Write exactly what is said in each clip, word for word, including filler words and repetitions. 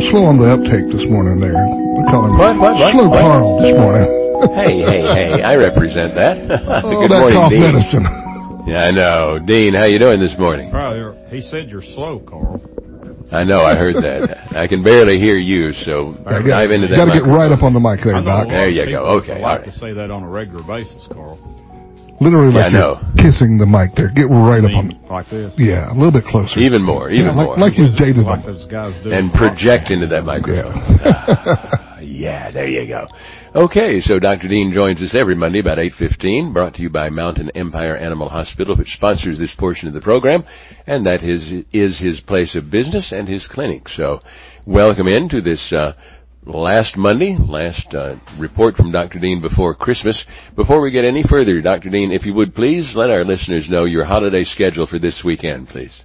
little slow on the uptake this morning there. We call him what, what, what? Slow what? Carl this morning. hey, hey, hey, I represent that. Oh, Good that morning, cough Dean. medicine. Yeah, I know. Dean, how you doing this morning? Well, he said you're slow, Carl. I know, I heard that. I can barely hear you, so I dive into that. You got to get right up on the mic there, Doc. There you go. Okay, I like right. to say that on a regular basis, Carl. Literally like yeah, you're kissing the mic there. Get right I mean, up on like this. Yeah, a little bit closer. Even more, even yeah, more. Like, like you dated like them. those guys do. And project into that microphone. Yeah. yeah, there you go. Okay, so Doctor Dean joins us every Monday about eight fifteen, brought to you by Mountain Empire Animal Hospital, which sponsors this portion of the program, and that is, is his place of business and his clinic. So welcome into this uh last Monday, last uh, report from Doctor Dean before Christmas. Before we get any further, Doctor Dean, if you would please let our listeners know your holiday schedule for this weekend, please.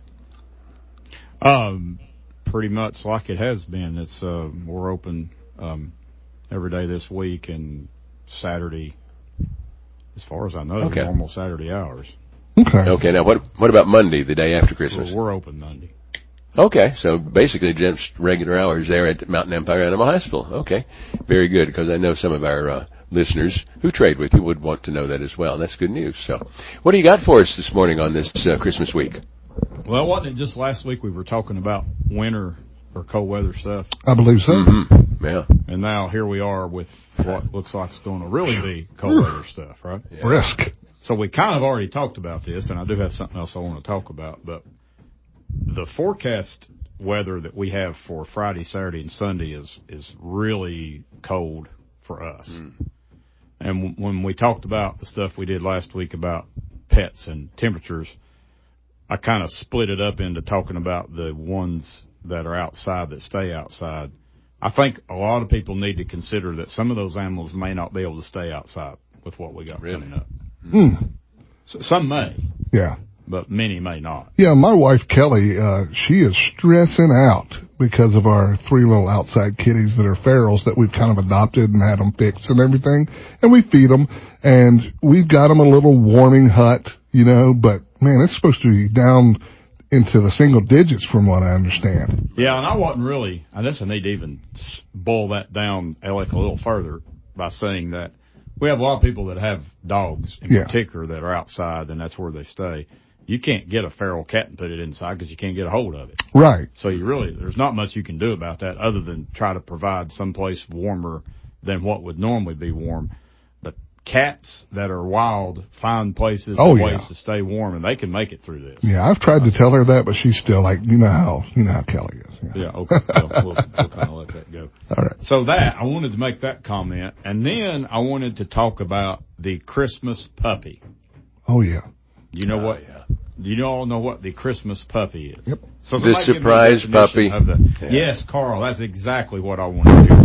Um, pretty much like it has been. It's uh, we're open um, every day this week and Saturday, as far as I know, okay. normal Saturday hours. Okay. Okay. Now, what what about Monday, the day after Christmas? Well, we're open Monday. Okay, so basically just regular hours there at Mountain Empire Animal Hospital. Okay, very good, because I know some of our uh, listeners who trade with you would want to know that as well. That's good news. So what do you got for us this morning on this uh, Christmas week? Well, wasn't it just last week we were talking about winter or cold weather stuff? I believe so. Mm-hmm. Yeah. And now here we are with what looks like it's going to really be cold weather stuff, right? Yeah. Risk. So we kind of already talked about this, and I do have something else I want to talk about, but the forecast weather that we have for Friday, Saturday, and Sunday is is really cold for us. Mm. And w- when we talked about the stuff we did last week about pets and temperatures, I kind of split it up into talking about the ones that are outside that stay outside. I think a lot of people need to consider that some of those animals may not be able to stay outside with what we got really? coming up. Mm. So, some may. Yeah. But many may not. Yeah, my wife, Kelly, uh, she is stressing out because of our three little outside kitties that are ferals that we've kind of adopted and had them fixed and everything. And we feed them, and we've got them a little warming hut, you know, but, man, it's supposed to be down into the single digits from what I understand. Yeah, and I wasn't really, I guess I need to even boil that down, Alec, a little further by saying that we have a lot of people that have dogs in yeah. particular that are outside, and that's where they stay. You can't get a feral cat and put it inside because you can't get a hold of it. Right. So you really, there's not much you can do about that other than try to provide someplace warmer than what would normally be warm. But cats that are wild find places oh, and yeah. ways to stay warm, and they can make it through this. Yeah, I've tried to tell her that, but she's still like, you know how, you know how Kelly is. Yeah, yeah okay. Well, we'll, we'll kind of let that go. All right. So that, I wanted to make that comment, and then I wanted to talk about the Christmas puppy. Oh, yeah. You know oh, what? Yeah. Do you all know what the Christmas puppy is? Yep. So the surprise puppy. Of the, yeah. Yes, Carl, that's exactly what I want to hear.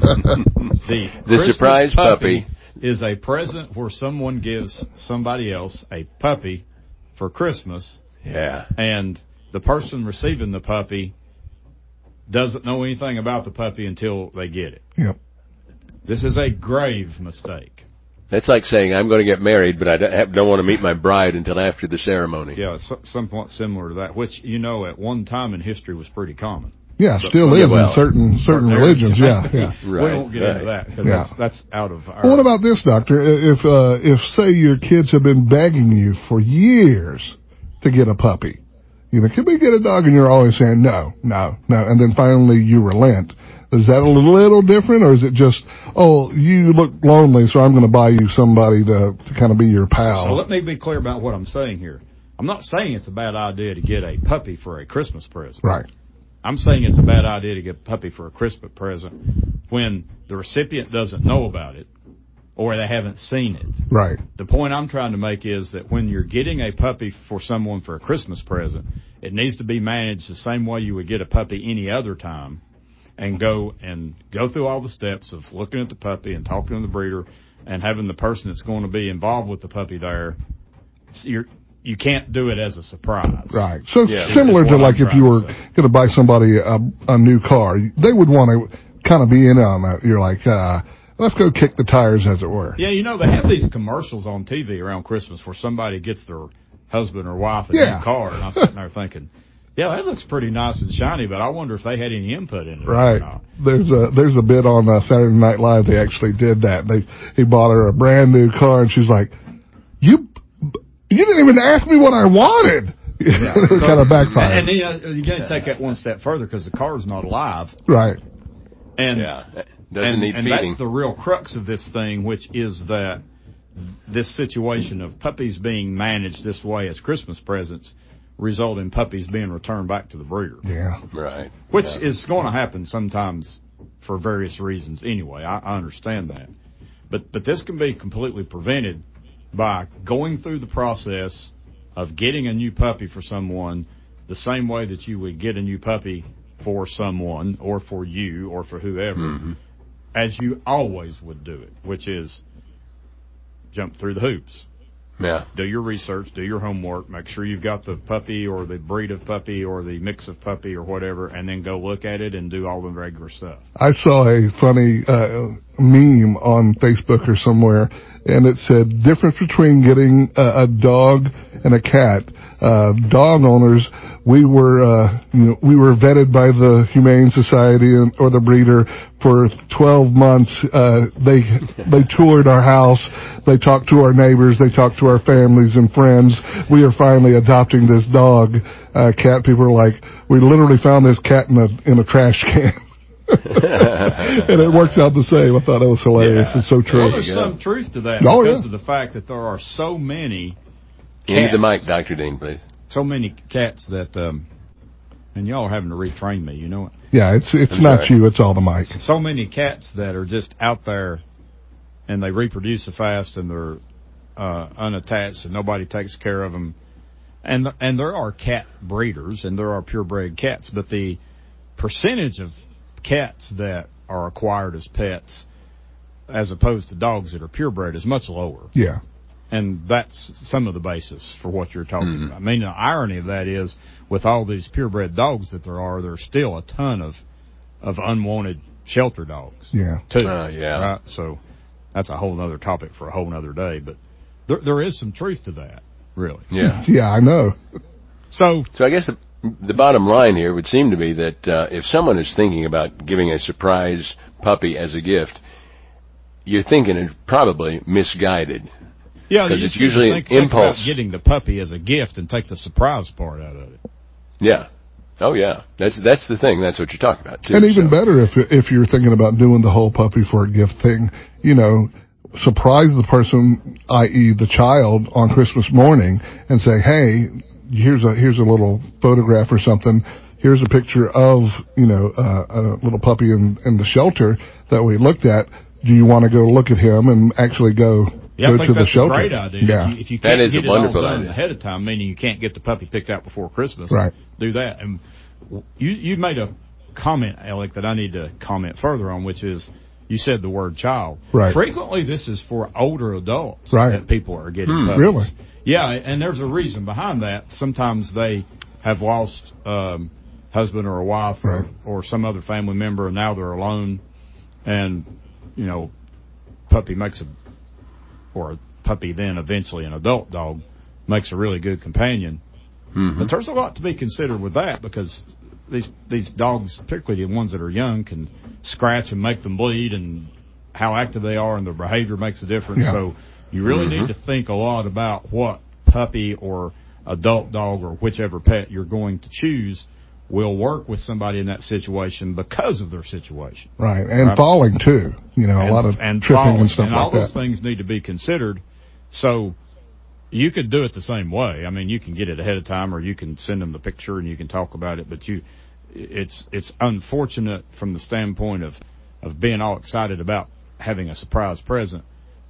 the the surprise puppy, puppy is a present where someone gives somebody else a puppy for Christmas. Yeah. And the person receiving the puppy doesn't know anything about the puppy until they get it. Yep. This is a grave mistake. That's like saying I'm going to get married, but I don't, don't want to meet my bride until after the ceremony. Yeah, it's somewhat similar to that, which, you know, at one time in history was pretty common. Yeah, but, still but, is well, in certain certain religions. Yeah, yeah. Right, we won't get right. into that because yeah. that's, that's out of our... Well, what about this, Doctor? If, uh, if, say, your kids have been begging you for years to get a puppy, you know, can we get a dog? And you're always saying, no, no, no. And then finally you relent. Is that a little different, or is it just, oh, you look lonely, so I'm going to buy you somebody to, to kind of be your pal? So let me be clear about what I'm saying here. I'm not saying it's a bad idea to get a puppy for a Christmas present. Right. I'm saying it's a bad idea to get a puppy for a Christmas present when the recipient doesn't know about it or they haven't seen it. Right. The point I'm trying to make is that when you're getting a puppy for someone for a Christmas present, it needs to be managed the same way you would get a puppy any other time. And go and go through all the steps of looking at the puppy and talking to the breeder and having the person that's going to be involved with the puppy there. You're, you can't do it as a surprise. Right. So yeah, similar to like if you were going to buy somebody a, a new car, they would want to kind of be in on that. You're like, uh, let's go kick the tires, as it were. Yeah, you know, they have these commercials on T V around Christmas where somebody gets their husband or wife a yeah. new car, and I'm sitting there thinking, Yeah, that looks pretty nice and shiny, but I wonder if they had any input in it. Right. Or not. There's a there's a bit on uh, Saturday Night Live. They actually did that. They he bought her a brand new car, and she's like, "You you didn't even ask me what I wanted." Yeah. It was So, kind of backfired. And, and you, know, you got to take that one step further because the car's not alive. Right. And Yeah. Doesn't and, need and feeding. that's the real crux of this thing, which is that this situation of puppies being managed this way as Christmas presents result in puppies being returned back to the breeder. Yeah. Right. Which Yeah. is going to happen sometimes for various reasons anyway. I, I understand that. But but this can be completely prevented by going through the process of getting a new puppy for someone the same way that you would get a new puppy for someone or for you or for whoever, Mm-hmm. as you always would do it, which is jump through the hoops. Yeah. Do your research, do your homework, make sure you've got the puppy or the breed of puppy or the mix of puppy or whatever, and then go look at it and do all the regular stuff. I saw a funny uh, meme on Facebook or somewhere, and it said, difference between getting a, a dog and a cat. Uh, dog owners, we were, uh, you know, we were vetted by the Humane Society and, or the breeder for twelve months. Uh, they, they toured our house. They talked to our neighbors. They talked to our families and friends. We are finally adopting this dog. Uh, cat people are like, we literally found this cat in a, in a trash can. And it works out the same. I thought that was hilarious. Yeah. It's so true. Well, there's some truth to that Oh, because yeah. of the fact that there are so many Into cats, the mic, Doctor Dean, please. so many cats that, um, and y'all are having to retrain me, you know it. Yeah, it's it's I'm not sorry. you. It's all the mic. So many cats that are just out there and they reproduce so fast and they're uh, unattached and nobody takes care of them. And, and there are cat breeders and there are purebred cats, but the percentage of cats that are acquired as pets as opposed to dogs that are purebred is much lower. Yeah. And that's some of the basis for what you're talking Mm. about. I mean, the irony of that is with all these purebred dogs that there are, there's still a ton of, of unwanted shelter dogs. Yeah. Too. Uh, yeah. Right? So that's a whole other topic for a whole other day. But there, there is some truth to that, really. Yeah. Yeah, I know. So, So I guess the, the bottom line here would seem to be that uh, if someone is thinking about giving a surprise puppy as a gift, you're thinking it's probably misguided. yeah, you 'Cause just it's usually need to think, think impulse. about getting the puppy as a gift and take the surprise part out of it. Yeah. Oh, yeah. That's that's the thing. That's what you're talking about, too. And even So- better if if you're thinking about doing the whole puppy for a gift thing, you know, surprise the person, that is the child, on Christmas morning and say, hey, here's a here's a little photograph or something. Here's a picture of, you know, uh, a little puppy in, in the shelter that we looked at. Do you want to go look at him and actually go, Yeah, go I think to the that's shelter? a great idea. Yeah. If you, if you That can't is get a it all wonderful done idea. ahead of time, meaning you can't get the puppy picked out before Christmas, Right. do that. And you you made a comment, Alec, that I need to comment further on, which is you said the word child. Right. Frequently, this is for older adults Right. that people are getting Hmm. puppies. Really? Yeah, and there's a reason behind that. Sometimes they have lost um, husband or a wife or, Right. or some other family member, and now they're alone, and you know, puppy makes a or a puppy then eventually an adult dog makes a really good companion. Mhm. But there's a lot to be considered with that because these these dogs, particularly the ones that are young, can scratch and make them bleed, and how active they are and their behavior makes a difference. Yeah. So you really Mhm. need to think a lot about what puppy or adult dog or whichever pet you're going to choose will work with somebody in that situation because of their situation. Right. And Right. falling too. You know, And, a lot of and tripping falling, and stuff and like all those that. things need to be considered. So you could do it the same way. I mean, you can get it ahead of time, or you can send them the picture and you can talk about it. But you, it's it's unfortunate from the standpoint of of being all excited about having a surprise present.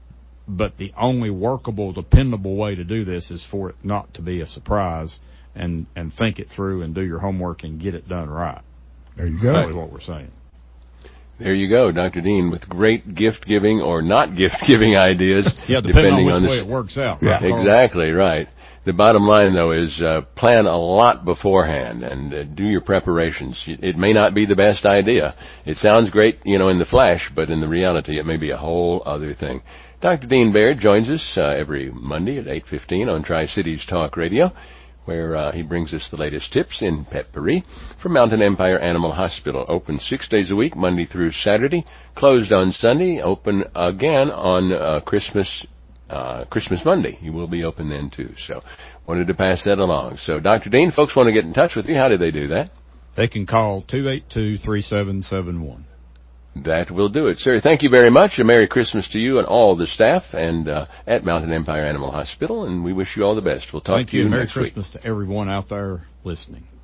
But the only workable, dependable way to do this is for it not to be a surprise, and and think it through and do your homework and get it done right. There you That's go. really what we're saying. There you go, Doctor Dean, with great gift-giving or not gift-giving ideas. Yeah, depending, on which the way s- it works out. Yeah. Right, Carl? Exactly, right. The bottom line, though, is uh, plan a lot beforehand and uh, do your preparations. It may not be the best idea. It sounds great, you know, in the flash, but in the reality, it may be a whole other thing. Doctor Dean Baird joins us uh, every Monday at eight fifteen on Tri-Cities Talk Radio. where uh, he brings us the latest tips in petpourri from Mountain Empire Animal Hospital. Open six days a week, Monday through Saturday. Closed on Sunday. Open again on uh, Christmas uh, Christmas Monday. You will be open then, too. So wanted to pass that along. So, Doctor Dean, folks want to get in touch with you. How do they do that? They can call two eight two, three seven seven one. That will do it, sir. Thank you very much. A Merry Christmas to you and all the staff and uh, at Mountain Empire Animal Hospital, and we wish you all the best. We'll talk Thank to you, you. next Merry week. Christmas to everyone out there listening.